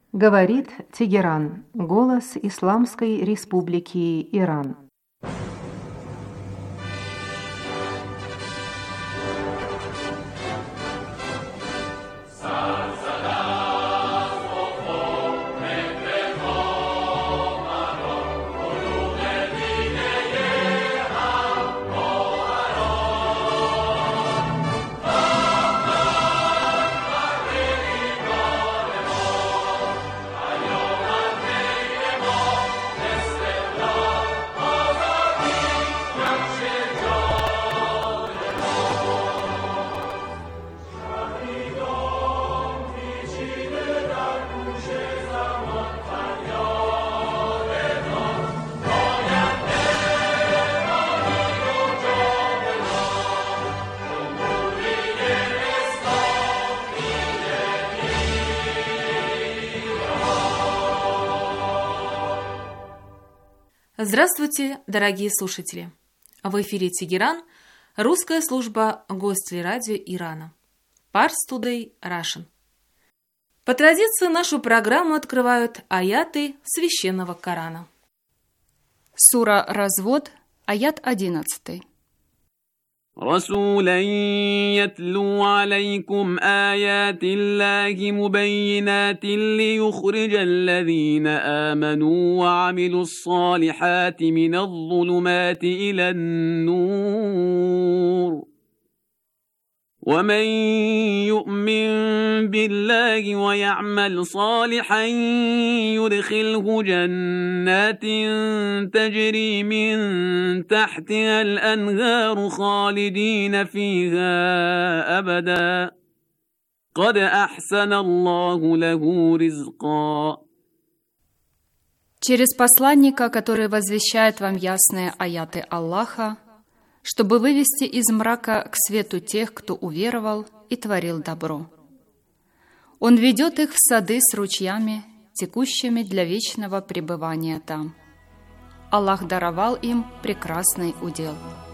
Говорит Тегеран, голос Исламской Республики Иран. Здравствуйте, дорогие слушатели! В эфире Тегеран, русская служба Гостелерадио Ирана. Pars Today Russian. По традиции нашу программу открывают аяты Священного Корана. Сура «Развод», аят 11. رسولا يتلو عليكم آيات الله مبينات ليخرج الذين آمنوا وعملوا الصالحات من الظلمات إلى النور ومن يؤمن بالله ويعمل صالحا يدخله جنات تجري من تحتها الأنهار خالدين فيها أبدا قد أحسن الله له رزقا. Через посланника, который возвещает вам ясные аяты Аллаха, чтобы вывести из мрака к свету тех, кто уверовал и творил добро. Он ведет их в сады с ручьями, текущими для вечного пребывания там. Аллах даровал им прекрасный удел.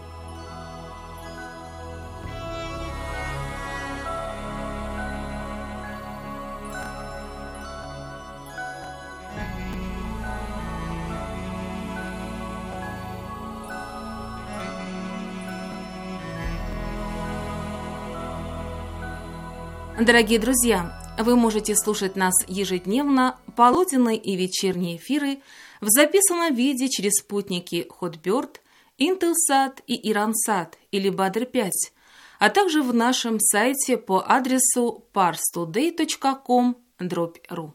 Дорогие друзья, вы можете слушать нас ежедневно, полуденные и вечерние эфиры в записанном виде через спутники Hotbird, Intelsat и Iransat или Badr-5, а также в нашем сайте по адресу parstoday.com/ru.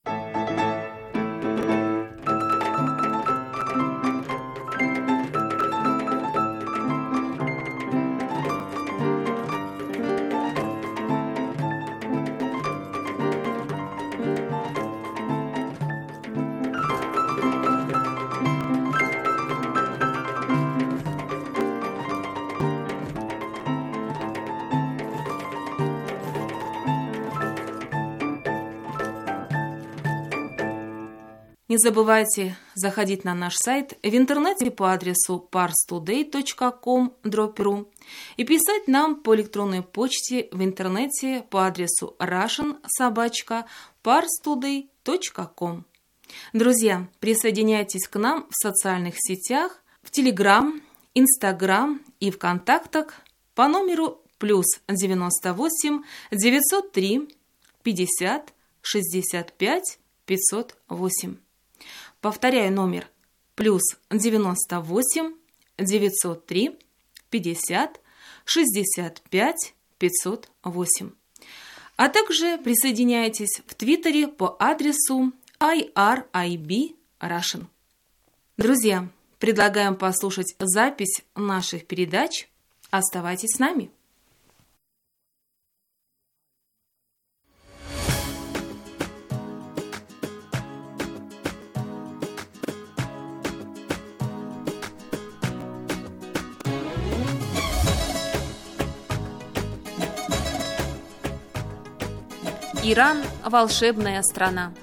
Не забывайте заходить на наш сайт в интернете по адресу parstoday.com/ru и писать нам по электронной почте в интернете по адресу russian@parstoday.com. Друзья, присоединяйтесь к нам в социальных сетях, в Telegram, Instagram и в контактах по номеру +98 903 50 65 508. Повторяю номер +98 903 50 65 508. А также присоединяйтесь в Твиттере по адресу IRIB Russian. Друзья, предлагаем послушать запись наших передач. Оставайтесь с нами. Иран – волшебная страна.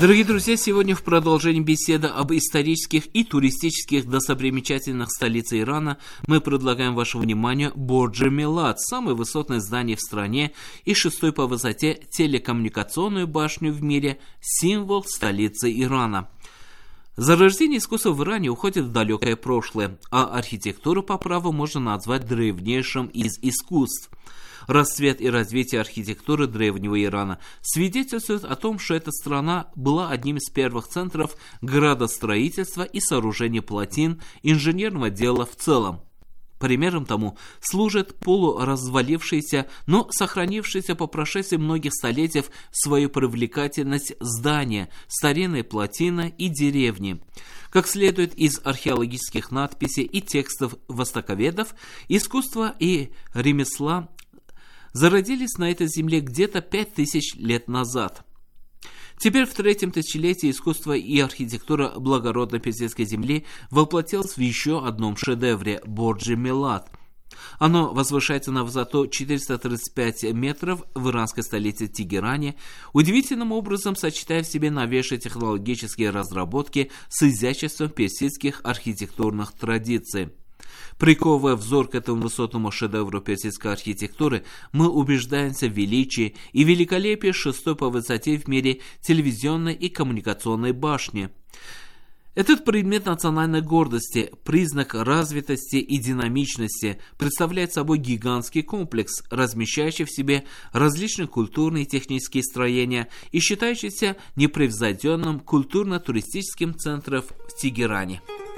Дорогие друзья, сегодня в продолжении беседы об исторических и туристических достопримечательностях столицы Ирана мы предлагаем вашему вниманию Бордж-е-Милад, самое высотное здание в стране и шестой по высоте телекоммуникационную башню в мире, символ столицы Ирана. Зарождение искусства в Иране уходит в далекое прошлое, а архитектуру по праву можно назвать древнейшим из искусств. Расцвет и развитие архитектуры древнего Ирана свидетельствует о том, что эта страна была одним из первых центров градостроительства и сооружения плотин, инженерного дела в целом. Примером тому служит полуразвалившееся, но сохранившееся по прошествии многих столетий свою привлекательность здания, старинные плотины и деревни. Как следует из археологических надписей и текстов востоковедов, искусство и ремесла зародились на этой земле где-то 5000 лет назад. Теперь в третьем тысячелетии искусство и архитектура благородной персидской земли воплотилось в еще одном шедевре – Бордж-е-Милад. Оно возвышается на высоту 435 метров в иранской столице Тегеране, удивительным образом сочетая в себе новейшие технологические разработки с изяществом персидских архитектурных традиций. Приковывая взор к этому высотному шедевру персидской архитектуры, мы убеждаемся в величии и великолепии шестой по высоте в мире телевизионной и коммуникационной башни. Этот предмет национальной гордости, признак развитости и динамичности, представляет собой гигантский комплекс, размещающий в себе различные культурные и технические строения и считающийся непревзойденным культурно-туристическим центром в Тегеране.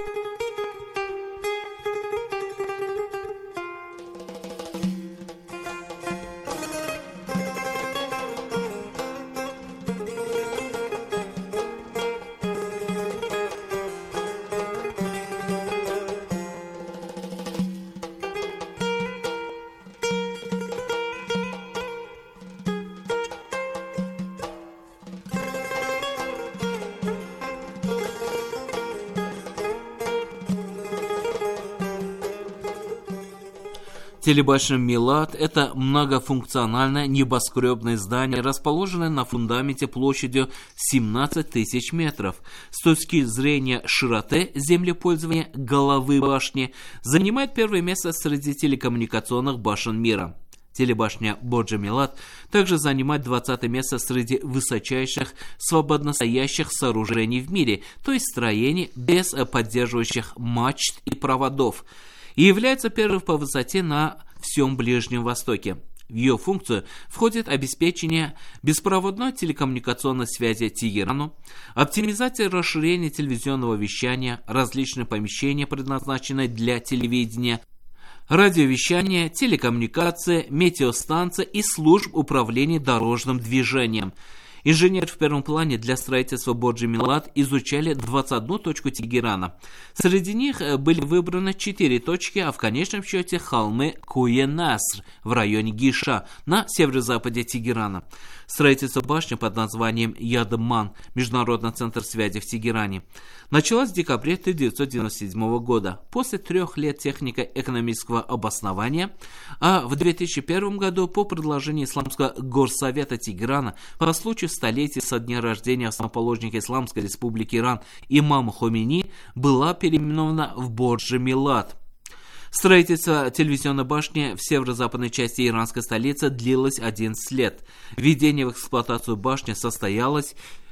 Телебашня Милад – это многофункциональное небоскребное здание, расположенное на фундаменте площадью 17 тысяч метров. С точки зрения широты землепользования головы башни занимает первое место среди телекоммуникационных башен мира. Телебашня Бордж-е-Милад также занимает 20 место среди высочайших свободностоящих сооружений в мире, то есть строений без поддерживающих мачт и проводов, и является первым по высоте на всем Ближнем Востоке. В ее функцию входит обеспечение беспроводной телекоммуникационной связи Тегерану, оптимизация и расширение телевизионного вещания, различные помещения, предназначенные для телевидения, радиовещание, телекоммуникация, метеостанция и служб управления дорожным движением. Инженеры в первом плане для строительства Бордж-е-Милад изучали 21 точку Тегерана. Среди них были выбраны 4 точки, а в конечном счете холмы Куе-Наср в районе Гиша на северо-западе Тегерана. Строительство башни под названием Ядман, Международный центр связи в Тегеране, началось в декабре 1997 года, после 3 лет технико-экономического обоснования, а в 2001 году по предложению Исламского горсовета Тегерана по случаю столетия со дня рождения основоположника Исламской республики Иран имама Хомейни была переименована в Бордж-е-Милад. Строительство телевизионной башни в северо-западной части иранской столицы длилось 11 лет. Введение в эксплуатацию башни состоялось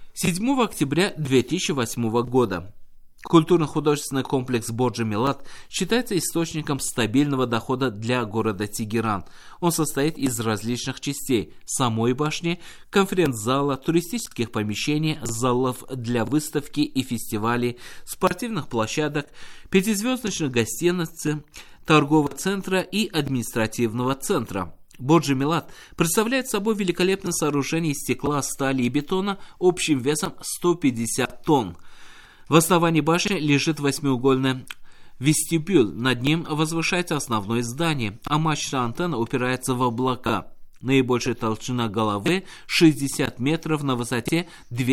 7 октября 2008 года. Культурно-художественный комплекс Бордж-е-Милад считается источником стабильного дохода для города Тегеран. Он состоит из различных частей: самой башни, конференц-зала, туристических помещений, залов для выставки и фестивалей, спортивных площадок, 5-звездочных гостиниц, торгового центра и административного центра. Бордж-е-Милад представляет собой великолепное сооружение из стекла, стали и бетона общим весом 150 тонн. В основании башни лежит 8-угольный вестибюль, над ним возвышается основное здание, а мачта антенна упирается в облака. Наибольшая толщина головы 60 метров на высоте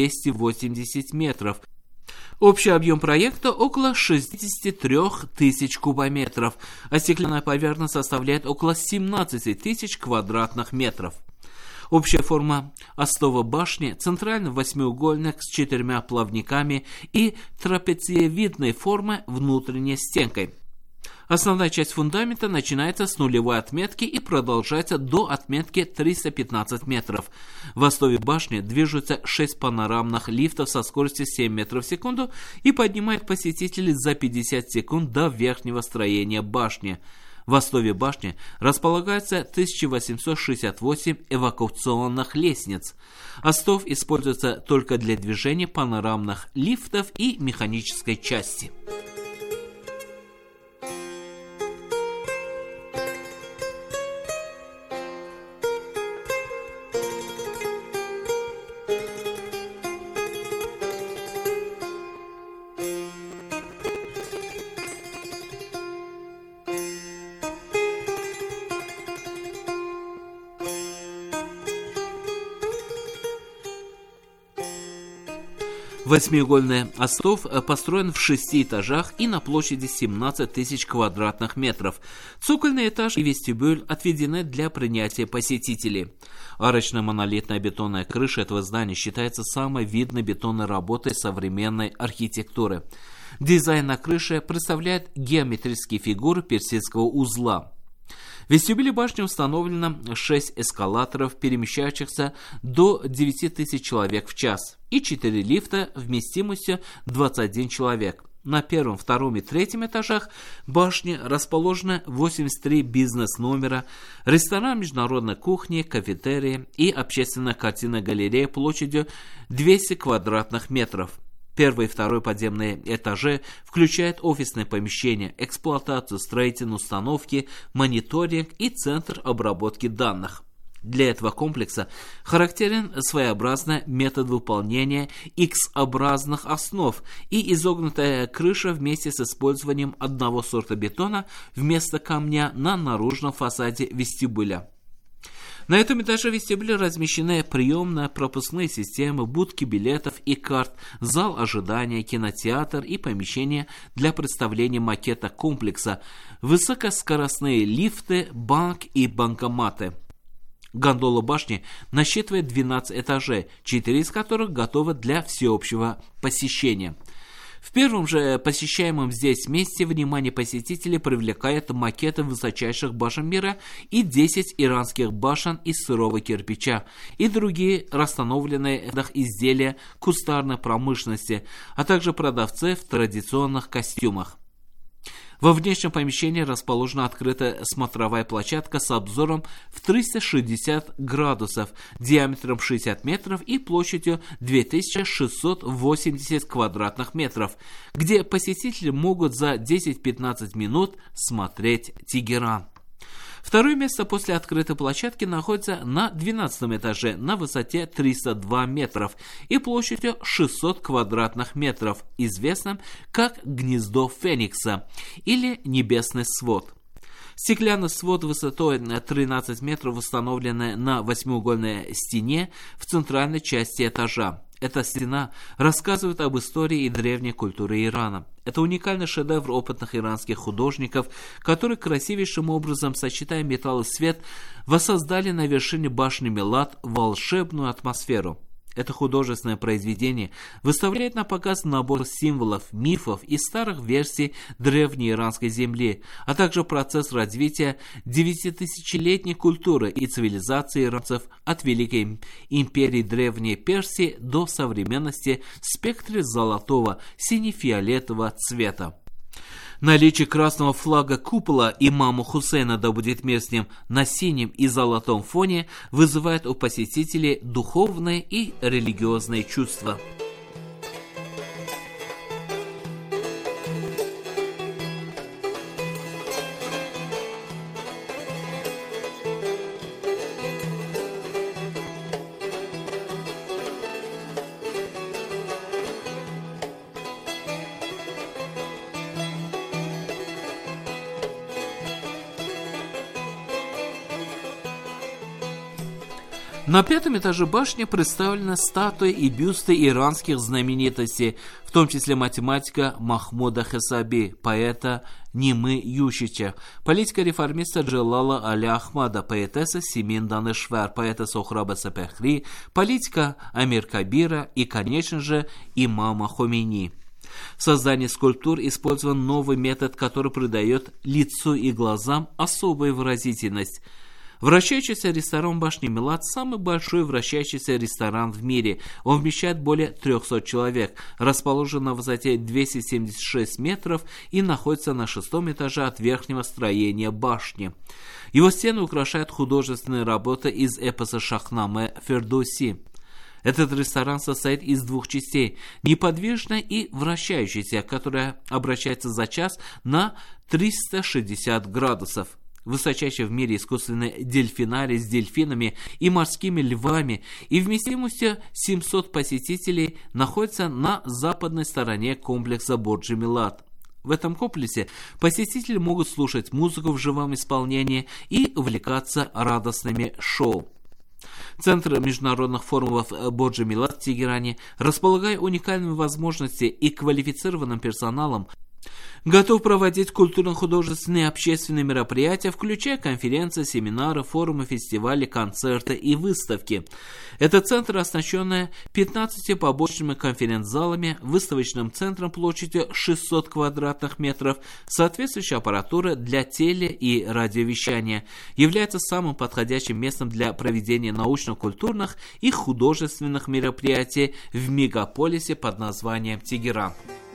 280 метров. Общий объем проекта около 63 тысяч кубометров, а стеклянная поверхность составляет около 17 тысяч квадратных метров. Общая форма остова башни – центральный восьмиугольник с 4 плавниками и трапециевидной формы внутренней стенкой. Основная часть фундамента начинается с нулевой отметки и продолжается до отметки 315 метров. В остове башни движутся 6 панорамных лифтов со скоростью 7 метров в секунду и поднимают посетителей за 50 секунд до верхнего строения башни. В остове башни располагается 1868 эвакуационных лестниц. Остов используется только для движения панорамных лифтов и механической части. Восьмиугольный остов построен в 6 этажах и на площади 17 тысяч квадратных метров. Цокольный этаж и вестибюль отведены для принятия посетителей. Арочная монолитная бетонная крыша этого здания считается самой видной бетонной работой современной архитектуры. Дизайн на крыше представляет геометрические фигуры персидского узла. В вестибюле башни установлено 6 эскалаторов, перемещающихся до 9000 человек в час, и 4 лифта вместимостью 21 человек. На первом, втором и третьем этажах башни расположено 83 бизнес-номера, ресторан международной кухни, кафетерии и общественная картинная галерея площадью 200 квадратных метров. Первый и второй подземные этажи включают офисные помещения, эксплуатацию, строительные установки, мониторинг и центр обработки данных. Для этого комплекса характерен своеобразный метод выполнения X-образных основ и изогнутая крыша вместе с использованием одного сорта бетона вместо камня на наружном фасаде вестибюля. На этом этаже вестибюля размещены приемно-пропускные системы, будки билетов и карт, зал ожидания, кинотеатр и помещение для представления макета комплекса, высокоскоростные лифты, банк и банкоматы. Гондола башни насчитывает 12 этажей, 4 из которых готовы для всеобщего посещения. В первом же посещаемом здесь месте внимание посетителей привлекает макеты высочайших башен мира и 10 иранских башен из сырого кирпича и другие расстановленные изделия кустарной промышленности, а также продавцы в традиционных костюмах. Во внешнем помещении расположена открытая смотровая площадка с обзором в 360 градусов, диаметром 60 метров и площадью 2680 квадратных метров, где посетители могут за 10-15 минут смотреть Тегеран. Второе место после открытой площадки находится на 12 этаже на высоте 302 метров и площадью 600 квадратных метров, известным как «Гнездо Феникса» или «Небесный свод». Стеклянный свод высотой 13 метров установленный на восьмиугольной стене в центральной части этажа. Эта стена рассказывает об истории и древней культуре Ирана. Это уникальный шедевр опытных иранских художников, которые красивейшим образом, сочетая металл и свет, воссоздали на вершине башни Милад волшебную атмосферу. Это художественное произведение выставляет на показ набор символов, мифов и старых версий древней иранской земли, а также процесс развития 9000-летней культуры и цивилизации иранцев от Великой империи Древней Персии до современности в спектре золотого сине-фиолетового цвета. Наличие красного флага купола имама Хусейна, да будет мир с ним, на синем и золотом фоне вызывает у посетителей духовные и религиозные чувства. На 5-м этаже башни представлены статуи и бюсты иранских знаменитостей, в том числе математика Махмуда Хесаби, поэта Нимы Ющича, политика-реформиста Джелала Али Ахмада, поэтесса Симин Данешвар, поэта Сохраба Сапехри, политика Амир Кабира и, конечно же, имама Хомейни. В создании скульптур использован новый метод, который придает лицу и глазам особую выразительность. Вращающийся ресторан башни Милад – самый большой вращающийся ресторан в мире. Он вмещает более 300 человек, расположен на высоте 276 метров и находится на 6-м этаже от верхнего строения башни. Его стены украшают художественные работы из эпоса Шахнаме Фердоуси. Этот ресторан состоит из 2 частей – неподвижной и вращающейся, которая обращается за час на 360 градусов. Высочайший в мире искусственный дельфинарий с дельфинами и морскими львами и вместимостью 700 посетителей находится на западной стороне комплекса Борджи Милад. В этом комплексе посетители могут слушать музыку в живом исполнении и увлекаться радостными шоу. Центр международных форумов Борджи Милад в Тегеране, располагая уникальными возможностями и квалифицированным персоналом, готов проводить культурно-художественные и общественные мероприятия, включая конференции, семинары, форумы, фестивали, концерты и выставки. Это центр, оснащенный 15 побочными конференц-залами, выставочным центром площадью 600 квадратных метров, соответствующей аппаратурой для теле- и радиовещания, является самым подходящим местом для проведения научно-культурных и художественных мероприятий в мегаполисе под названием Тегеран.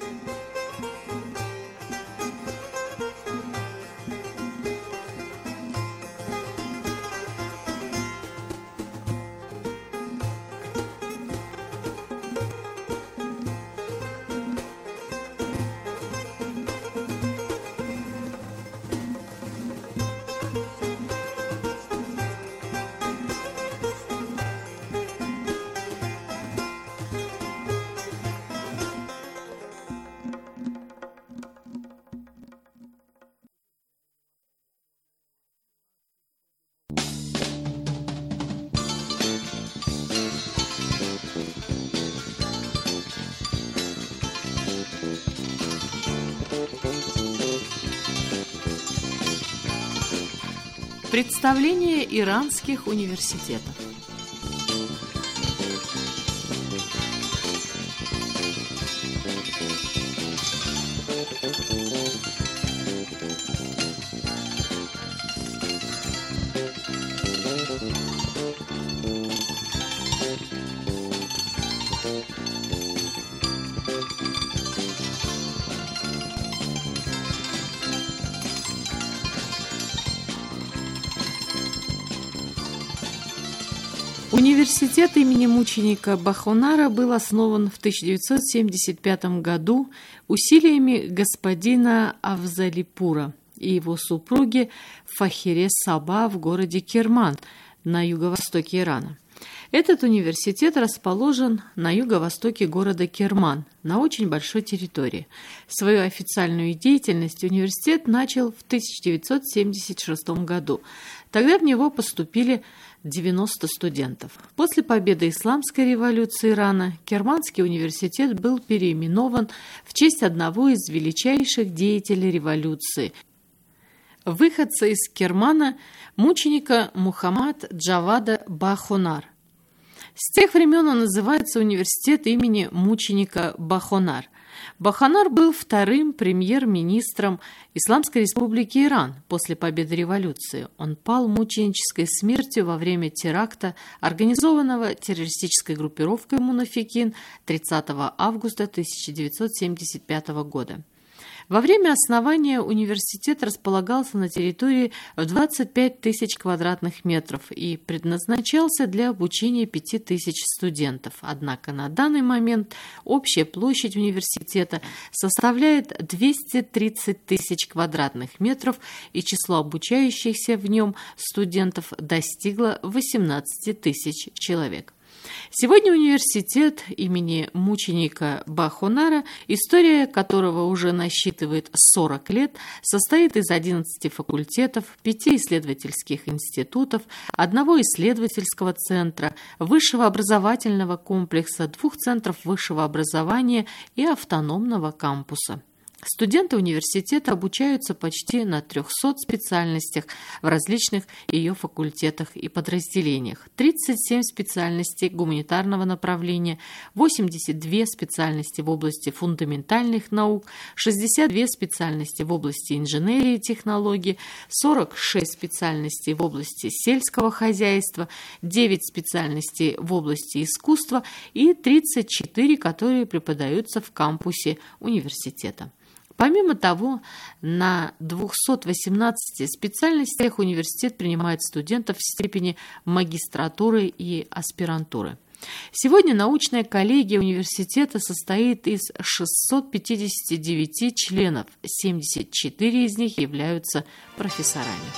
Представление иранских университетов. Университет имени мученика Бахонара был основан в 1975 году усилиями господина Афзалипура и его супруги Фахире Саба в городе Керман на юго-востоке Ирана. Этот университет расположен на юго-востоке города Керман, на очень большой территории. Свою официальную деятельность университет начал в 1976 году. Тогда в него поступили 90 студентов. После победы Исламской революции Ирана Керманский университет был переименован в честь одного из величайших деятелей революции, выходца из Кермана, мученика Мухаммад Джавада Бахонар. С тех времен он называется университет имени мученика Бахонар. Бахонар был вторым премьер-министром Исламской республики Иран после победы революции. Он пал мученической смертью во время теракта, организованного террористической группировкой Мунафикин 30 августа 1975 года. Во время основания университет располагался на территории в 25 тысяч квадратных метров и предназначался для обучения 5 тысяч студентов. Однако на данный момент общая площадь университета составляет 230 тысяч квадратных метров, и число обучающихся в нем студентов достигло 18 тысяч человек. Сегодня университет имени мученика Бахонара, история которого уже насчитывает 40 лет, состоит из 11 факультетов, 5 исследовательских институтов, 1 исследовательского центра, высшего образовательного комплекса, 2 центров высшего образования и автономного кампуса. Студенты университета обучаются почти на 300 специальностях в различных ее факультетах и подразделениях. 37 специальностей гуманитарного направления, 82 специальности в области фундаментальных наук, 62 специальности в области инженерии и технологий, 46 специальностей в области сельского хозяйства, 9 специальностей в области искусства и 34, которые преподаются в кампусе университета. Помимо того, на 218 специальностях университет принимает студентов в степени магистратуры и аспирантуры. Сегодня научная коллегия университета состоит из 659 членов, 74 из них являются профессорами.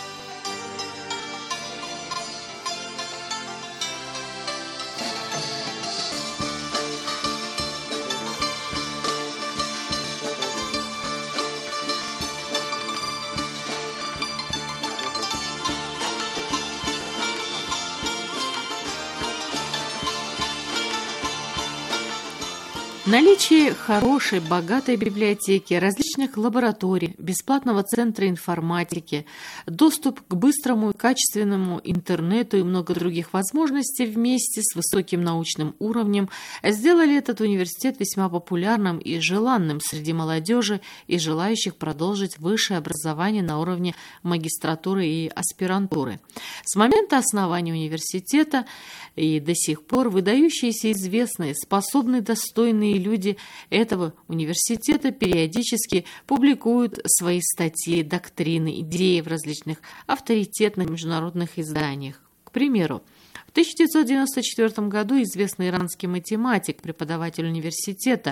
Наличие хорошей, богатой библиотеки, различных лабораторий, бесплатного центра информатики, доступ к быстрому и качественному интернету и много других возможностей вместе с высоким научным уровнем сделали этот университет весьма популярным и желанным среди молодежи и желающих продолжить высшее образование на уровне магистратуры и аспирантуры. С момента основания университета и до сих пор выдающиеся, известные, способные, достойные люди этого университета периодически публикуют свои статьи, доктрины, идеи в различных авторитетных международных изданиях. К примеру, в 1994 году известный иранский математик, преподаватель университета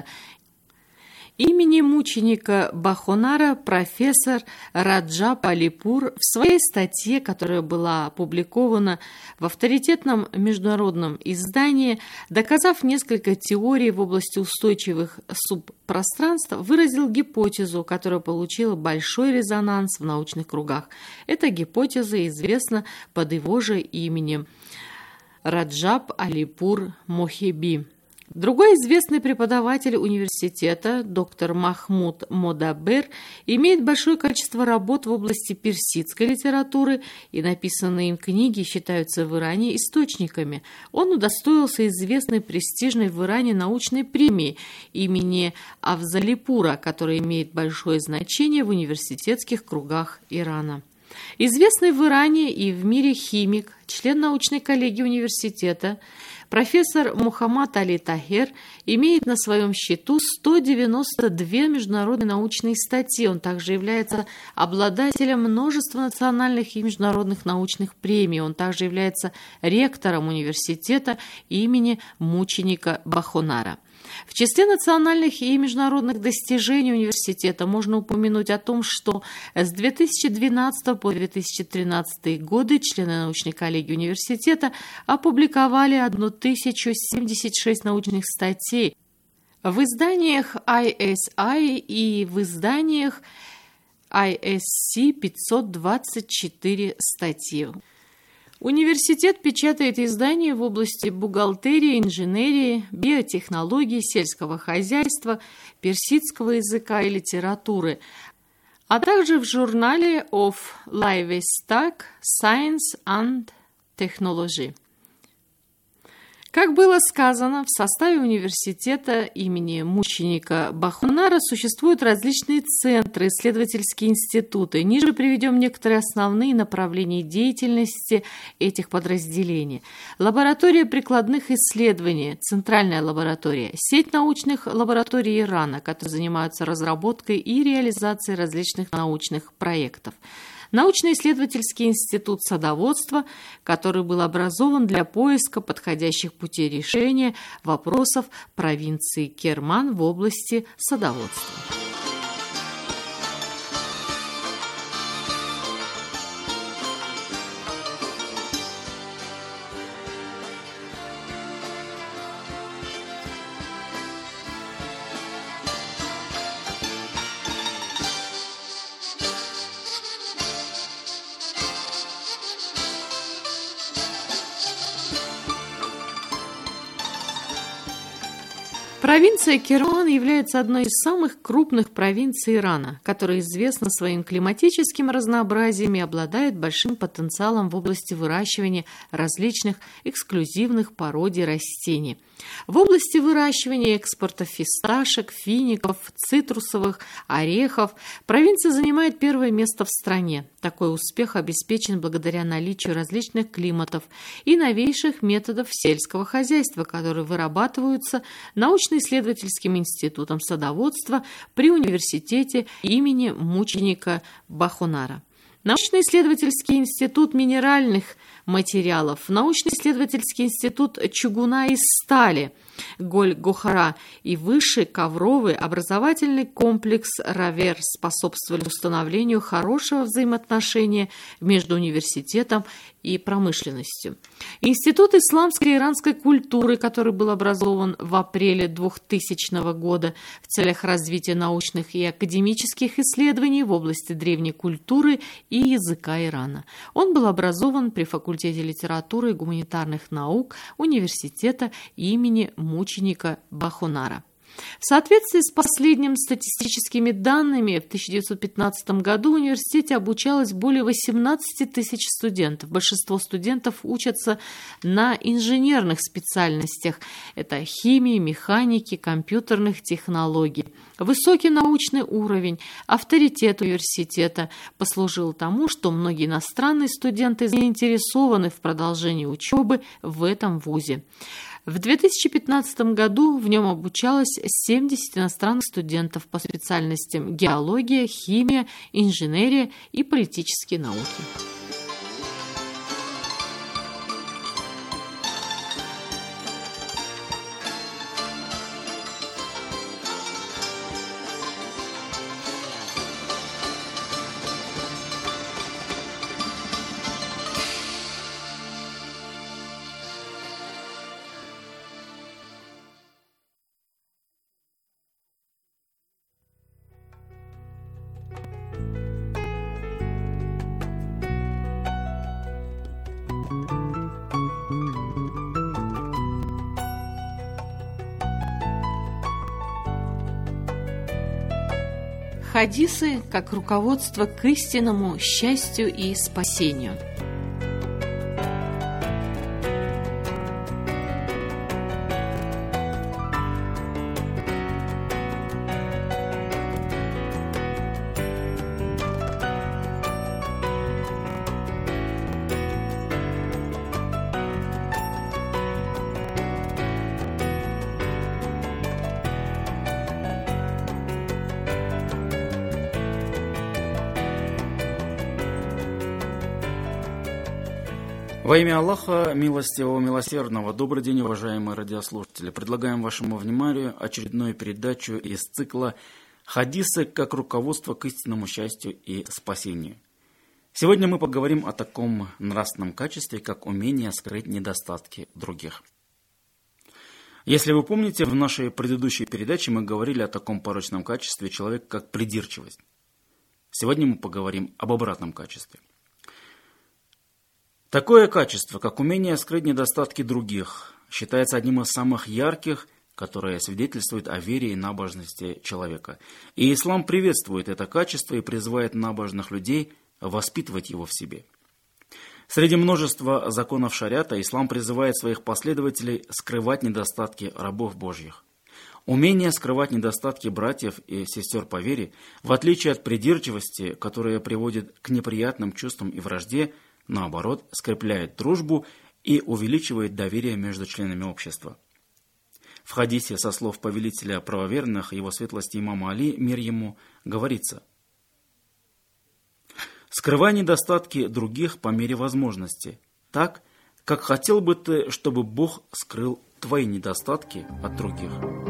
имени мученика Бахонара, профессор Раджаб Алипур, в своей статье, которая была опубликована в авторитетном международном издании, доказав несколько теорий в области устойчивых субпространств, выразил гипотезу, которая получила большой резонанс в научных кругах. Эта гипотеза известна под его же именем Раджаб Алипур Мохеби. Другой известный преподаватель университета, доктор Махмуд Модабер, имеет большое количество работ в области персидской литературы, и написанные им книги считаются в Иране источниками. Он удостоился известной престижной в Иране научной премии имени Афзалипура, которая имеет большое значение в университетских кругах Ирана. Известный в Иране и в мире химик, член научной коллегии университета, профессор Мухаммад Али Тахер имеет на своем счету 192 международные научные статьи. Он также является обладателем множества национальных и международных научных премий. Он также является ректором университета имени мученика Бахонара. В числе национальных и международных достижений университета можно упомянуть о том, что с 2012 по 2013 годы члены научной коллегии университета опубликовали 1076 научных статей в изданиях ISI и в изданиях ISC 524 статьи. Университет печатает издания в области бухгалтерии, инженерии, биотехнологий, сельского хозяйства, персидского языка и литературы, а также в журнале of Livestock, Science and Technology. Как было сказано, в составе университета имени мученика Бахонара существуют различные центры, исследовательские институты. Ниже приведем некоторые основные направления деятельности этих подразделений. Лаборатория прикладных исследований, центральная лаборатория, сеть научных лабораторий Ирана, которые занимаются разработкой и реализацией различных научных проектов. Научно-исследовательский институт садоводства, который был образован для поиска подходящих путей решения вопросов провинции Керман в области садоводства. Провинция Кирман является одной из самых крупных провинций Ирана, которая известна своим климатическим разнообразием и обладает большим потенциалом в области выращивания различных эксклюзивных пород растений. В области выращивания и экспорта фисташек, фиников, цитрусовых, орехов провинция занимает первое место в стране. Такой успех обеспечен благодаря наличию различных климатов и новейших методов сельского хозяйства, которые вырабатываются научно-исследовательским институтом садоводства при университете имени мученика Бахунара. Научно-исследовательский институт минеральных материалов, научно-исследовательский институт чугуна и стали Голь-Гохара и высший ковровый образовательный комплекс Равер способствовали установлению хорошего взаимоотношения между университетом и промышленностью. Институт исламской и иранской культуры, который был образован в апреле 2000 года в целях развития научных и академических исследований в области древней культуры и языка Ирана. Он был образован при факультете литературы и гуманитарных наук университета имени мученика Бахунара. В соответствии с последними статистическими данными, в 1915 году в университете обучалось более 18 тысяч студентов. Большинство студентов учатся на инженерных специальностях. Это химии, механики, компьютерных технологий. Высокий научный уровень, авторитет университета послужил тому, что многие иностранные студенты заинтересованы в продолжении учебы в этом вузе. В 2015 году в нем обучалось 70 иностранных студентов по специальностям геология, химия, инженерия и политические науки. Хадисы как руководство к истинному счастью и спасению. Во имя Аллаха, милостивого, милосердного, добрый день, уважаемые радиослушатели. Предлагаем вашему вниманию очередную передачу из цикла «Хадисы как руководство к истинному счастью и спасению». Сегодня мы поговорим о таком нравственном качестве, как умение скрыть недостатки других. Если вы помните, в нашей предыдущей передаче мы говорили о таком порочном качестве человека, как придирчивость. Сегодня мы поговорим об обратном качестве. Такое качество, как умение скрыть недостатки других, считается одним из самых ярких, которое свидетельствует о вере и набожности человека. И ислам приветствует это качество и призывает набожных людей воспитывать его в себе. Среди множества законов шариата ислам призывает своих последователей скрывать недостатки рабов Божьих. Умение скрывать недостатки братьев и сестер по вере, в отличие от придирчивости, которая приводит к неприятным чувствам и вражде, наоборот, скрепляет дружбу и увеличивает доверие между членами общества. В хадисе со слов повелителя правоверных, его светлости имама Али, мир ему, говорится: «Скрывай недостатки других по мере возможности, так, как хотел бы ты, чтобы Бог скрыл твои недостатки от других».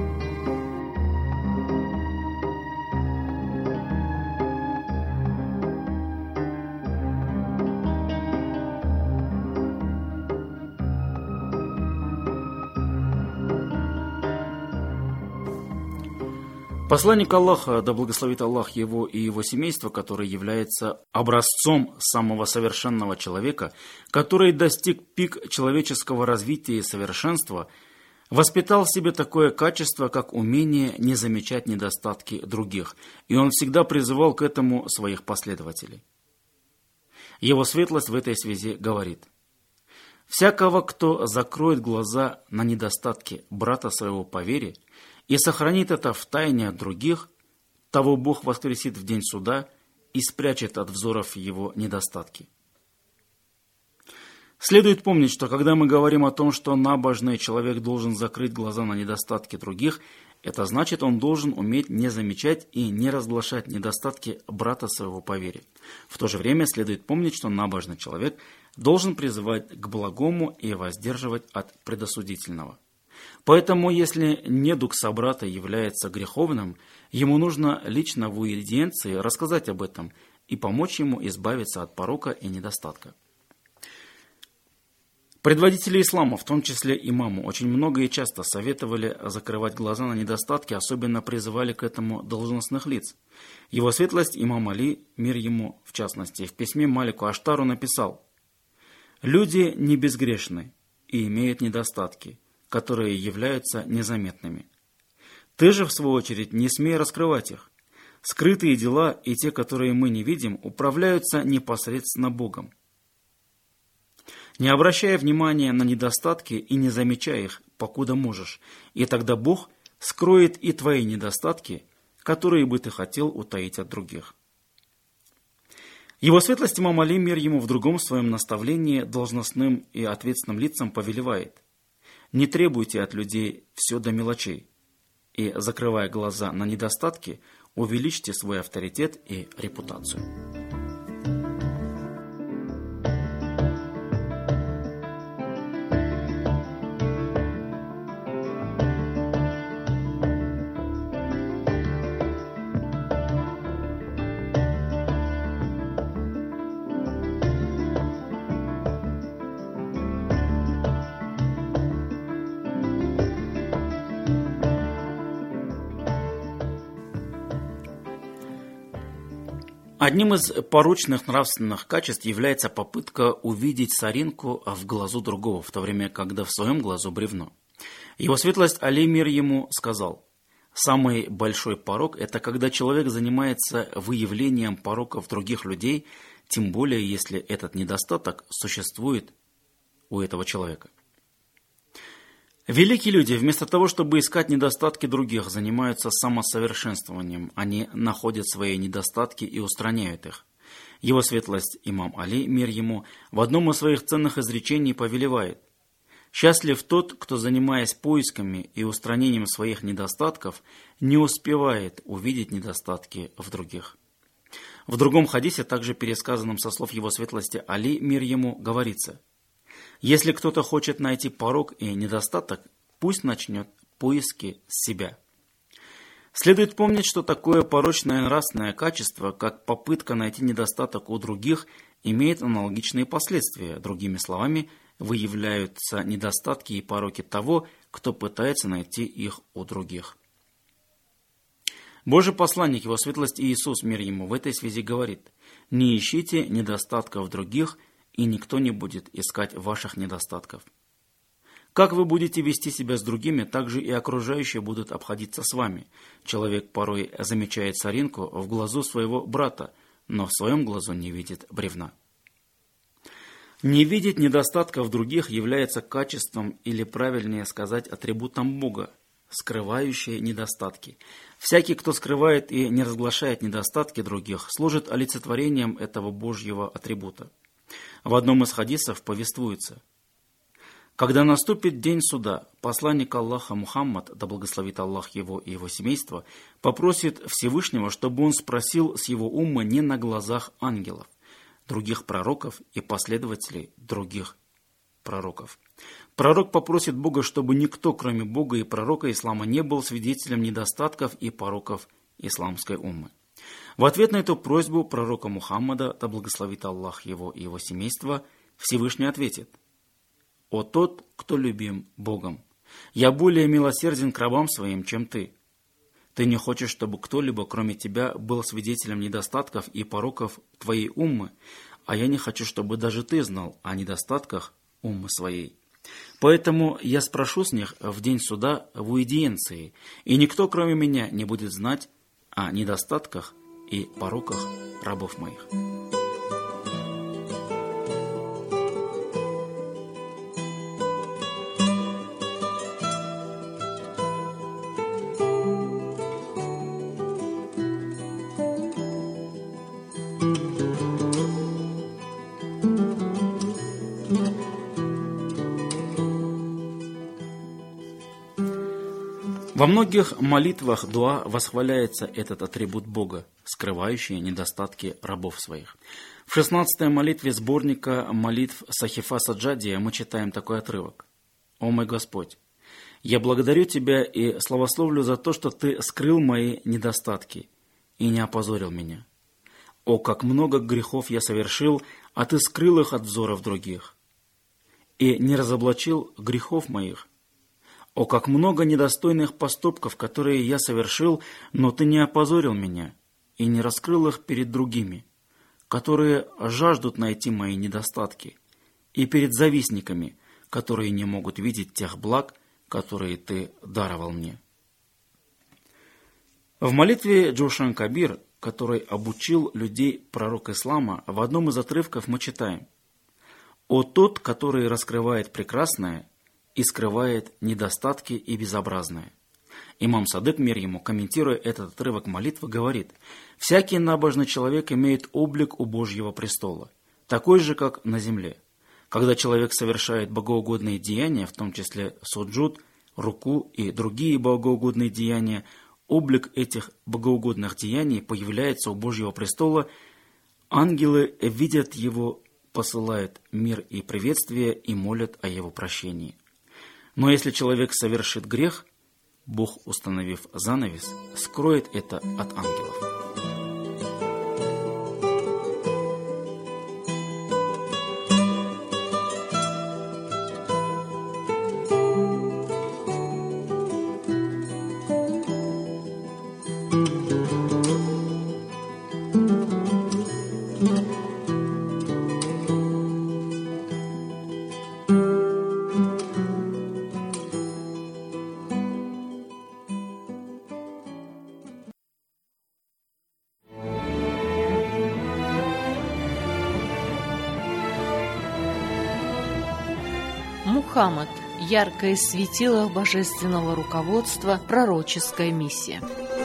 Посланник Аллаха, да благословит Аллах его и его семейство, который является образцом самого совершенного человека, который достиг пик человеческого развития и совершенства, воспитал в себе такое качество, как умение не замечать недостатки других, и он всегда призывал к этому своих последователей. Его светлость в этой связи говорит: «Всякого, кто закроет глаза на недостатки брата своего по вере и сохранит это в тайне от других, того Бог воскресит в день суда и спрячет от взоров его недостатки». Следует помнить, что когда мы говорим о том, что набожный человек должен закрыть глаза на недостатки других, это значит, он должен уметь не замечать и не разглашать недостатки брата своего по вере. В то же время следует помнить, что набожный человек должен призывать к благому и воздерживать от предосудительного. Поэтому, если недуг собрата является греховным, ему нужно лично в уидиенции рассказать об этом и помочь ему избавиться от порока и недостатка. Предводители ислама, в том числе имаму, очень много и часто советовали закрывать глаза на недостатки, особенно призывали к этому должностных лиц. Его светлость имам Али, мир ему в частности, в письме Малику Аштару написал: «Люди не безгрешны и имеют недостатки, которые являются незаметными. Ты же, в свою очередь, не смей раскрывать их. Скрытые дела и те, которые мы не видим, управляются непосредственно Богом. Не обращая внимания на недостатки и не замечая их, покуда можешь, и тогда Бог скроет и твои недостатки, которые бы ты хотел утаить от других». Его светлость имам Али, мир ему, в другом своем наставлении должностным и ответственным лицам повелевает: «Не требуйте от людей все до мелочей, и, закрывая глаза на недостатки, увеличьте свой авторитет и репутацию». Одним из порочных нравственных качеств является попытка увидеть соринку в глазу другого, в то время, когда в своем глазу бревно. Его светлость Али, мир ему, сказал: «Самый большой порок – это когда человек занимается выявлением пороков других людей, тем более, если этот недостаток существует у этого человека». Великие люди, вместо того, чтобы искать недостатки других, занимаются самосовершенствованием. Они находят свои недостатки и устраняют их. Его светлость имам Али, мир ему, в одном из своих ценных изречений повелевает: «Счастлив тот, кто, занимаясь поисками и устранением своих недостатков, не успевает увидеть недостатки в других». В другом хадисе, также пересказанном со слов его светлости Али, мир ему, говорится: «Если кто-то хочет найти порок и недостаток, пусть начнет поиски с себя». Следует помнить, что такое порочное нравственное качество, как попытка найти недостаток у других, имеет аналогичные последствия. Другими словами, выявляются недостатки и пороки того, кто пытается найти их у других. Божий посланник, его светлость Иисус, мир ему, в этой связи говорит: «Не ищите недостатков других, и никто не будет искать ваших недостатков. Как вы будете вести себя с другими, так же и окружающие будут обходиться с вами. Человек порой замечает соринку в глазу своего брата, но в своем глазу не видит бревна». Не видеть недостатков других является качеством, или правильнее сказать, атрибутом Бога, скрывающие недостатки. Всякий, кто скрывает и не разглашает недостатки других, служит олицетворением этого Божьего атрибута. В одном из хадисов повествуется: «Когда наступит день суда, посланник Аллаха Мухаммад, да благословит Аллах его и его семейство, попросит Всевышнего, чтобы он спросил с его умма не на глазах ангелов, других пророков и последователей других пророков. Пророк попросит Бога, чтобы никто, кроме Бога и пророка ислама, не был свидетелем недостатков и пороков исламской уммы». В ответ на эту просьбу пророка Мухаммада, да благословит Аллах его и его семейство, Всевышний ответит: «О тот, кто любим Богом, я более милосерден к рабам своим, чем ты. Ты не хочешь, чтобы кто-либо, кроме тебя, был свидетелем недостатков и пороков твоей уммы, а я не хочу, чтобы даже ты знал о недостатках уммы своей. Поэтому я спрошу с них в день суда в уидиенции, и никто, кроме меня, не будет знать о недостатках и пороках рабов моих». Во многих молитвах дуа восхваляется этот атрибут Бога, скрывающий недостатки рабов своих. В 16-й молитве сборника молитв Сахифа Саджадия мы читаем такой отрывок. «О мой Господь, я благодарю Тебя и славословлю за то, что Ты скрыл мои недостатки и не опозорил меня. О, как много грехов я совершил, а Ты скрыл их от взоров других, и не разоблачил грехов моих. О, как много недостойных поступков, которые я совершил, но Ты не опозорил меня и не раскрыл их перед другими, которые жаждут найти мои недостатки, и перед завистниками, которые не могут видеть тех благ, которые Ты даровал мне». В молитве Джошан Кабир, который обучил людей пророк ислама, в одном из отрывков мы читаем: «О тот, который раскрывает прекрасное и скрывает недостатки и безобразное». Имам Садык, мир ему, комментируя этот отрывок молитвы, говорит: «Всякий набожный человек имеет облик у Божьего престола, такой же, как на земле. Когда человек совершает богоугодные деяния, в том числе суджуд, руку и другие богоугодные деяния, облик этих богоугодных деяний появляется у Божьего престола, ангелы видят его, посылают мир и приветствие и молят о его прощении. Но если человек совершит грех, Бог, установив занавес, скроет это от ангелов». Мухаммад. Яркое светило божественного руководства, пророческая миссия.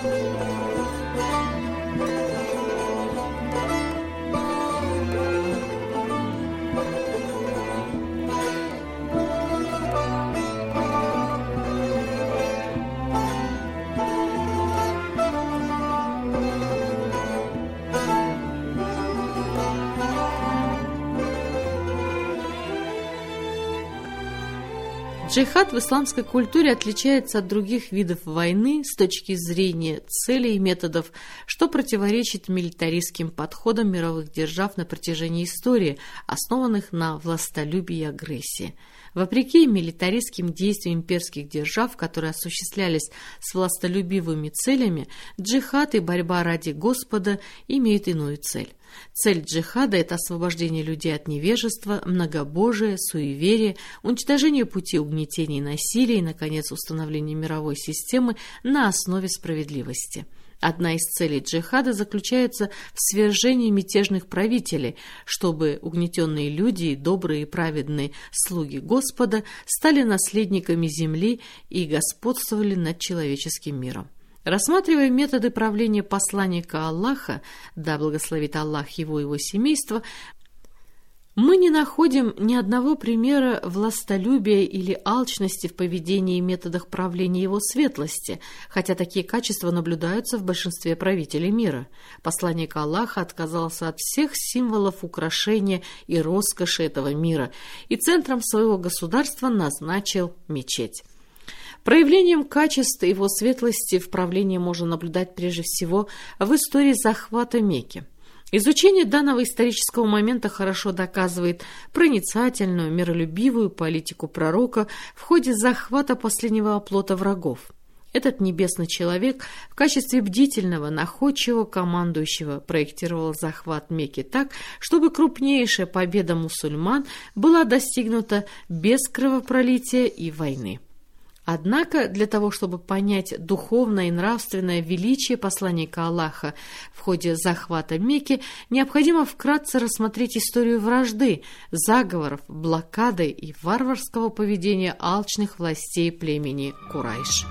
Джихад в исламской культуре отличается от других видов войны с точки зрения целей и методов, что противоречит милитаристским подходам мировых держав на протяжении истории, основанных на властолюбии и агрессии. Вопреки милитаристским действиям имперских держав, которые осуществлялись с властолюбивыми целями, джихад и борьба ради Господа имеют иную цель. Цель джихада – это освобождение людей от невежества, многобожия, суеверия, уничтожение пути угнетения и насилия и, наконец, установление мировой системы на основе справедливости. Одна из целей джихада заключается в свержении мятежных правителей, чтобы угнетенные люди и добрые и праведные слуги Господа стали наследниками земли и господствовали над человеческим миром. Рассматривая методы правления посланника Аллаха, да благословит Аллах его и его семейство, мы не находим ни одного примера властолюбия или алчности в поведении и методах правления его светлости, хотя такие качества наблюдаются в большинстве правителей мира. Посланник Аллаха отказался от всех символов украшения и роскоши этого мира и центром своего государства назначил мечеть. Проявлением качеств его светлости в правлении можно наблюдать прежде всего в истории захвата Мекки. Изучение данного исторического момента хорошо доказывает проницательную, миролюбивую политику пророка в ходе захвата последнего оплота врагов. Этот небесный человек в качестве бдительного, находчивого командующего проектировал захват Мекки так, чтобы крупнейшая победа мусульман была достигнута без кровопролития и войны. Однако для того, чтобы понять духовное и нравственное величие посланника Аллаха в ходе захвата Мекки, необходимо вкратце рассмотреть историю вражды, заговоров, блокады и варварского поведения алчных властей племени Курайш.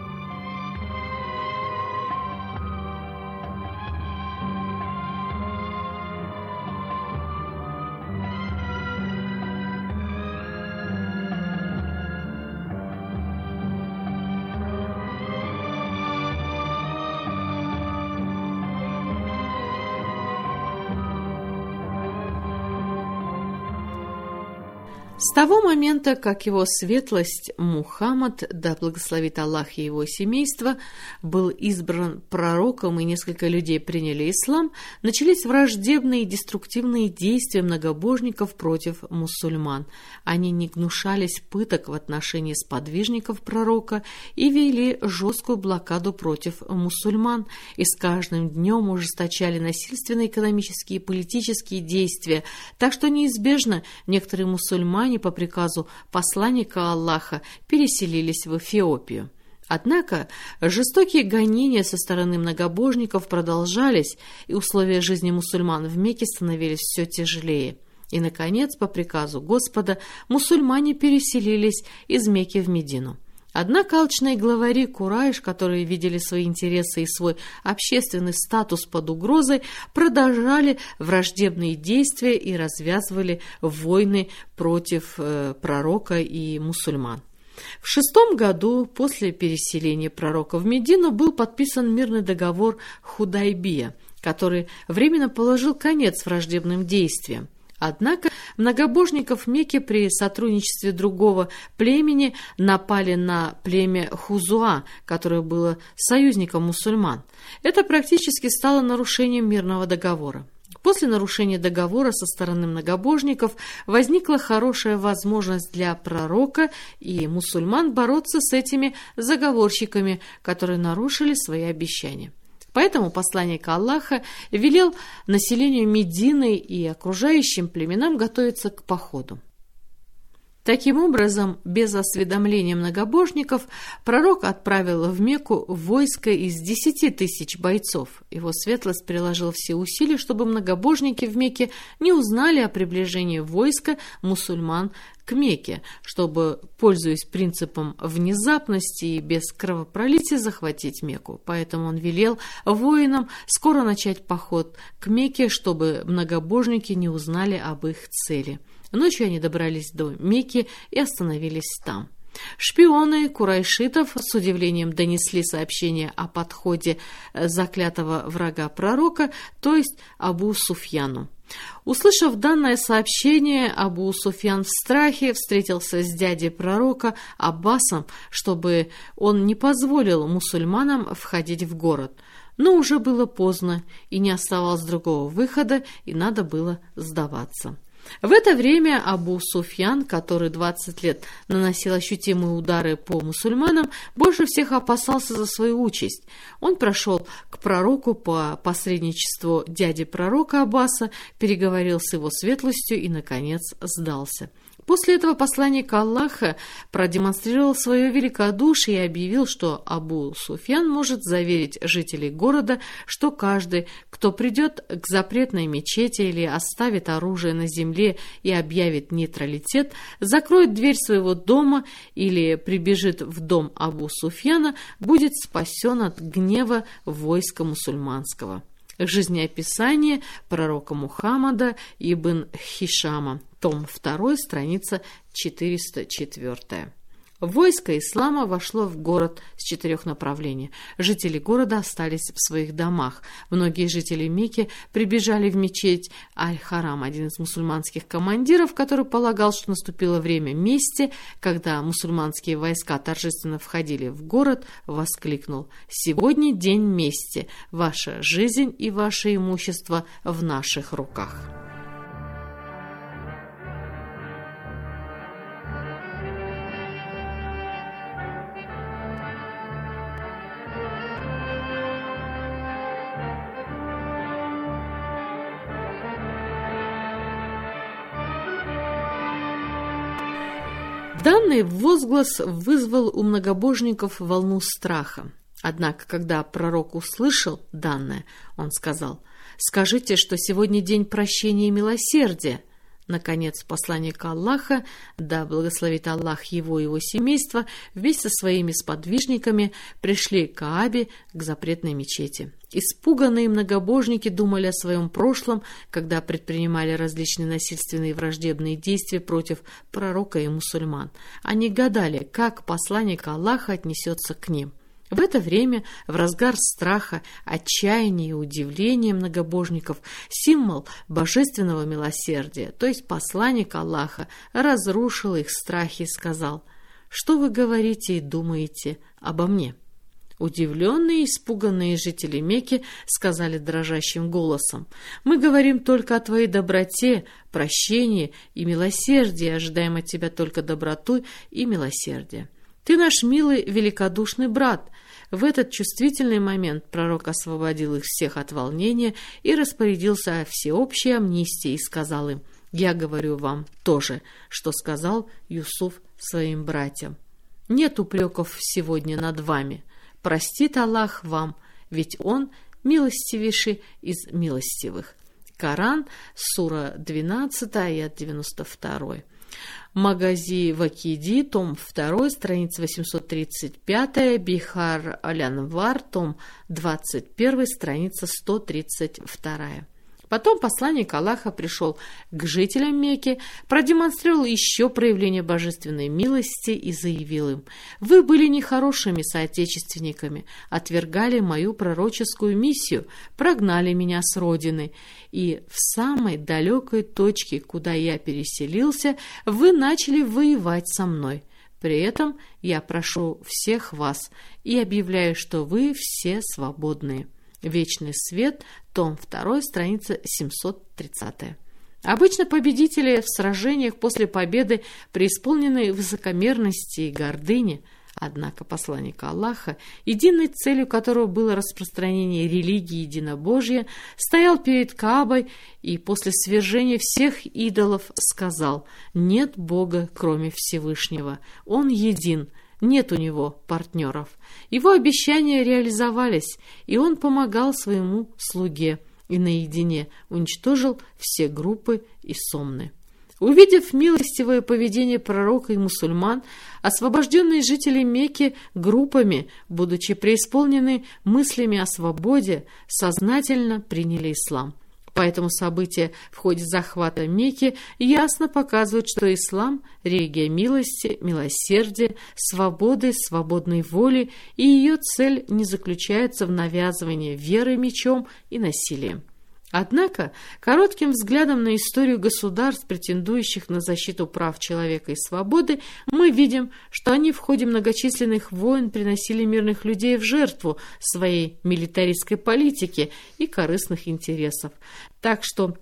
С того момента, как его светлость Мухаммад, да благословит Аллах и его семейство, был избран пророком и несколько людей приняли ислам, начались враждебные и деструктивные действия многобожников против мусульман. Они не гнушались пыток в отношении сподвижников пророка и вели жесткую блокаду против мусульман, и с каждым днем ужесточали насильственные экономические и политические действия, так что неизбежно некоторые мусульмане по приказу посланника Аллаха переселились в Эфиопию. Однако жестокие гонения со стороны многобожников продолжались, и условия жизни мусульман в Мекке становились все тяжелее. И, наконец, по приказу Господа, мусульмане переселились из Мекки в Медину. Однако алчные главари Курайш, которые видели свои интересы и свой общественный статус под угрозой, продолжали враждебные действия и развязывали войны против пророка и мусульман. В 6 году после переселения пророка в Медину был подписан мирный договор Худайбия, который временно положил конец враждебным действиям. Однако многобожников Мекки при сотрудничестве другого племени напали на племя Хузуа, которое было союзником мусульман. Это практически стало нарушением мирного договора. После нарушения договора со стороны многобожников возникла хорошая возможность для пророка и мусульман бороться с этими заговорщиками, которые нарушили свои обещания. Поэтому посланник Аллаха велел населению Медины и окружающим племенам готовиться к походу. Таким образом, без осведомления многобожников, пророк отправил в Мекку войско из 10 тысяч бойцов. Его светлость приложил все усилия, чтобы многобожники в Мекке не узнали о приближении войска мусульман к Мекке, чтобы, пользуясь принципом внезапности и без кровопролития, захватить Мекку. Поэтому он велел воинам скоро начать поход к Мекке, чтобы многобожники не узнали об их цели. Ночью они добрались до Мекки и остановились там. Шпионы курайшитов с удивлением донесли сообщение о подходе заклятого врага пророка, то есть Абу Суфьяну. Услышав данное сообщение, Абу Суфьян в страхе встретился с дядей пророка Аббасом, чтобы он не позволил мусульманам входить в город. Но уже было поздно, и не оставалось другого выхода, и надо было сдаваться. В это время Абу Суфьян, который 20 лет наносил ощутимые удары по мусульманам, больше всех опасался за свою участь. Он прошел к пророку по посредничеству дяди пророка Аббаса, переговорил с его светлостью и, наконец, сдался. После этого посланник Аллаха продемонстрировал свое великодушие и объявил, что Абу Суфьян может заверить жителей города, что каждый, кто придет к запретной мечети или оставит оружие на земле и объявит нейтралитет, закроет дверь своего дома или прибежит в дом Абу Суфьяна, будет спасен от гнева войска мусульманского. Жизнеописание пророка Мухаммада ибн Хишама, том 2, страница 404. Войско ислама вошло в город с 4 направлений. Жители города остались в своих домах. Многие жители Мекки прибежали в мечеть Аль-Харам. Один из мусульманских командиров, который полагал, что наступило время мести, когда мусульманские войска торжественно входили в город, воскликнул: «Сегодня день мести. Ваша жизнь и ваше имущество в наших руках». Данный возглас вызвал у многобожников волну страха. Однако, когда пророк услышал данное, он сказал: «Скажите, что сегодня день прощения и милосердия». Наконец, посланник Аллаха, да благословит Аллах его и его семейство, вместе со своими сподвижниками пришли к Каабе, к запретной мечети. Испуганные многобожники думали о своем прошлом, когда предпринимали различные насильственные и враждебные действия против пророка и мусульман. Они гадали, как посланник Аллаха отнесется к ним. В это время, в разгар страха, отчаяния и удивления многобожников, символ божественного милосердия, то есть посланник Аллаха, разрушил их страхи и сказал: «Что вы говорите и думаете обо мне?» Удивленные и испуганные жители Мекки сказали дрожащим голосом: «Мы говорим только о твоей доброте, прощении и милосердии, ожидаем от тебя только доброту и милосердие. Ты наш милый, великодушный брат». В этот чувствительный момент пророк освободил их всех от волнения и распорядился о всеобщей амнистии и сказал им: «Я говорю вам то же, что сказал Юсуф своим братьям. Нет упреков сегодня над вами. Простит Аллах вам, ведь Он милостивейший из милостивых». Коран, сура 12, аят 92. Магази Вакиди, том 2, страница 835, Бихар Алянвар, том 21, страница 132. Потом посланник Аллаха пришел к жителям Мекки, продемонстрировал еще проявление божественной милости и заявил им: «Вы были нехорошими соотечественниками, отвергали мою пророческую миссию, прогнали меня с родины, и в самой далекой точке, куда я переселился, вы начали воевать со мной. При этом я прошу всех вас и объявляю, что вы все свободные». Вечный свет, том 2, страница 730. Обычно победители в сражениях после победы преисполнены высокомерности и гордыни. Однако посланник Аллаха, единой целью которого было распространение религии единобожия, стоял перед Каабой и после свержения всех идолов сказал: «Нет Бога, кроме Всевышнего, Он един». Нет у него партнеров. Его обещания реализовались, и он помогал своему слуге и наедине уничтожил все группы и сомны. Увидев милостивое поведение пророка и мусульман, освобожденные жители Мекки группами, будучи преисполнены мыслями о свободе, сознательно приняли ислам. Поэтому события в ходе захвата Мекки ясно показывают, что ислам – религия милости, милосердия, свободы, свободной воли, и ее цель не заключается в навязывании веры мечом и насилием. Однако, коротким взглядом на историю государств, претендующих на защиту прав человека и свободы, мы видим, что они в ходе многочисленных войн приносили мирных людей в жертву своей милитаристской политики и корыстных интересов. Так что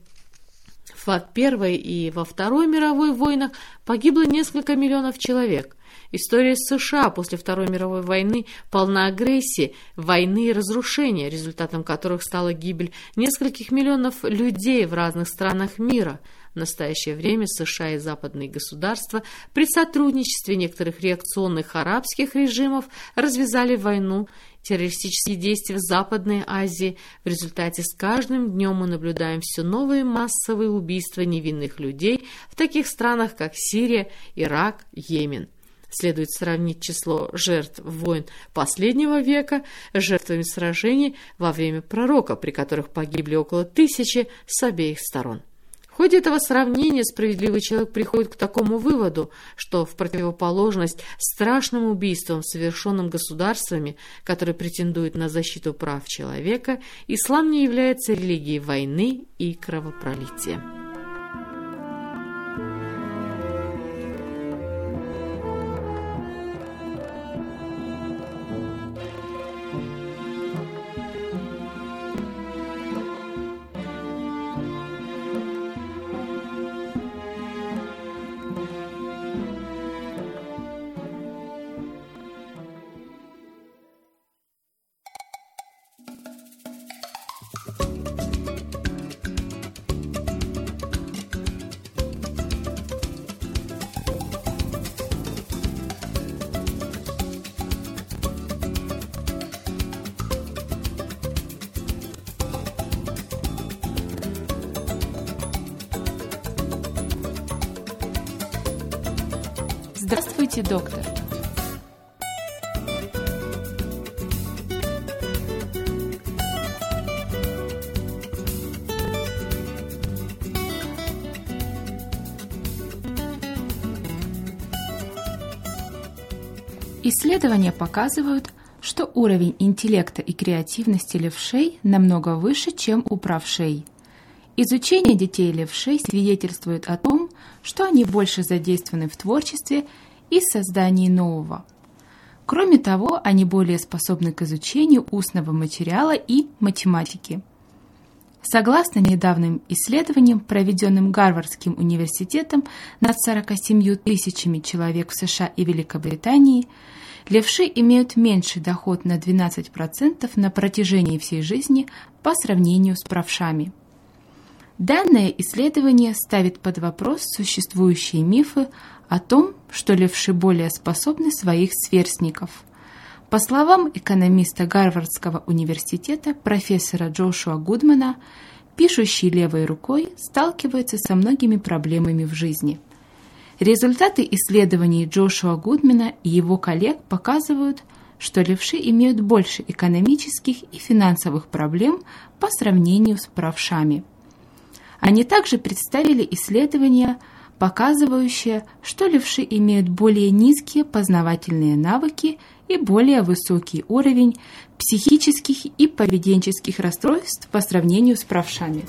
в Первой и во Второй мировой войнах погибло несколько миллионов человек. История США после Второй мировой войны полна агрессии, войны и разрушения, результатом которых стала гибель нескольких миллионов людей в разных странах мира. В настоящее время США и западные государства при сотрудничестве некоторых реакционных арабских режимов развязали войну, террористические действия в Западной Азии. В результате с каждым днем мы наблюдаем все новые массовые убийства невинных людей в таких странах, как Сирия, Ирак, Йемен. Следует сравнить число жертв войн последнего века с жертвами сражений во время пророка, при которых погибли около 1000 с обеих сторон. В ходе этого сравнения справедливый человек приходит к такому выводу, что в противоположность страшным убийствам, совершенным государствами, которые претендуют на защиту прав человека, ислам не является религией войны и кровопролития. Здравствуйте, доктор. Исследования показывают, что уровень интеллекта и креативности левшей намного выше, чем у правшей. Изучение детей левшей свидетельствует о том, что они больше задействованы в творчестве и создании нового. Кроме того, они более способны к изучению устного материала и математики. Согласно недавним исследованиям, проведенным Гарвардским университетом над 47 тысячами человек в США и Великобритании, левши имеют меньший доход на 12% на протяжении всей жизни по сравнению с правшами. Данное исследование ставит под вопрос существующие мифы о том, что левши более способны своих сверстников. По словам экономиста Гарвардского университета профессора Джошуа Гудмана, пишущий левой рукой сталкивается со многими проблемами в жизни. Результаты исследований Джошуа Гудмана и его коллег показывают, что левши имеют больше экономических и финансовых проблем по сравнению с правшами. Они также представили исследования, показывающие, что левши имеют более низкие познавательные навыки и более высокий уровень психических и поведенческих расстройств по сравнению с правшами.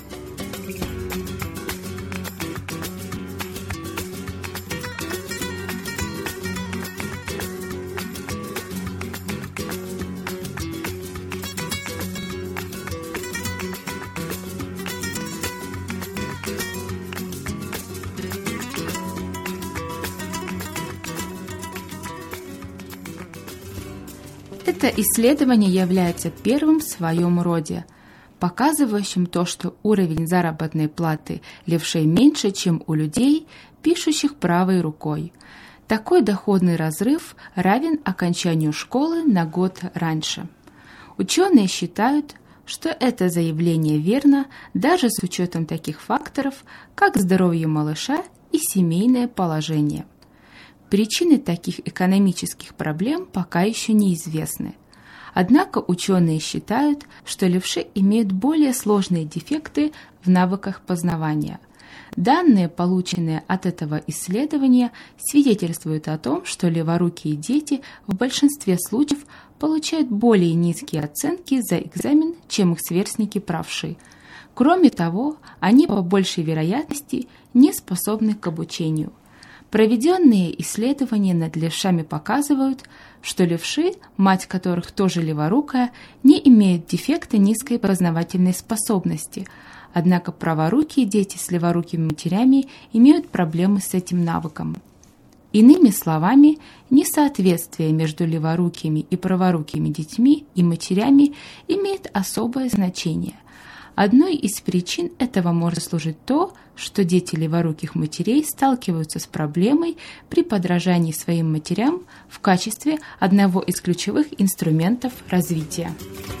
Это исследование является первым в своем роде, показывающим то, что уровень заработной платы левшей меньше, чем у людей, пишущих правой рукой. Такой доходный разрыв равен окончанию школы на год раньше. Ученые считают, что это заявление верно даже с учетом таких факторов, как здоровье малыша и семейное положение. Причины таких экономических проблем пока еще неизвестны. Однако ученые считают, что левши имеют более сложные дефекты в навыках познавания. Данные, полученные от этого исследования, свидетельствуют о том, что леворукие дети в большинстве случаев получают более низкие оценки за экзамен, чем их сверстники правши. Кроме того, они по большей вероятности не способны к обучению. Проведенные исследования над левшами показывают, что левши, мать которых тоже леворукая, не имеют дефекта низкой познавательной способности, однако праворукие дети с леворукими матерями имеют проблемы с этим навыком. Иными словами, несоответствие между леворукими и праворукими детьми и матерями имеет особое значение. Одной из причин этого может служить то, что дети леворуких матерей сталкиваются с проблемой при подражании своим матерям в качестве одного из ключевых инструментов развития.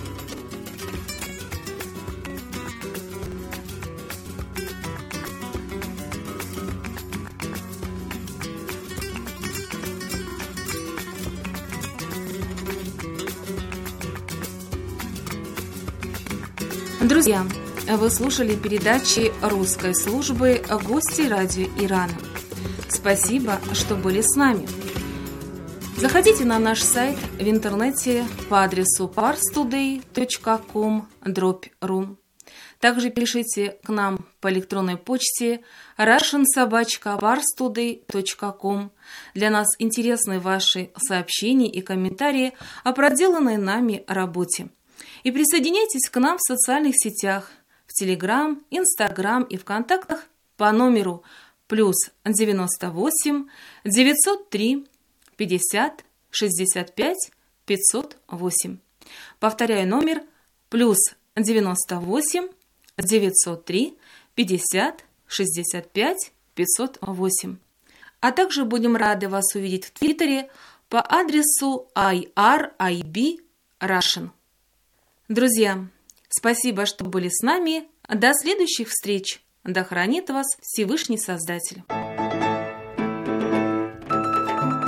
Друзья, вы слушали передачи русской службы «Гости радио Ирана». Спасибо, что были с нами. Заходите на наш сайт в интернете по адресу parstoday.com/ru. Также пишите к нам по электронной почте russian@parstoday.com. Для нас интересны ваши сообщения и комментарии о проделанной нами работе. И присоединяйтесь к нам в социальных сетях, в Телеграм, Инстаграм и ВКонтактах по номеру +98 903 50 65 508. Повторяю номер +98 903 50 65 508. А также будем рады вас увидеть в Твиттере по адресу IRIB-Russian. Друзья, спасибо, что были с нами. До следующих встреч. Да хранит вас Всевышний Создатель.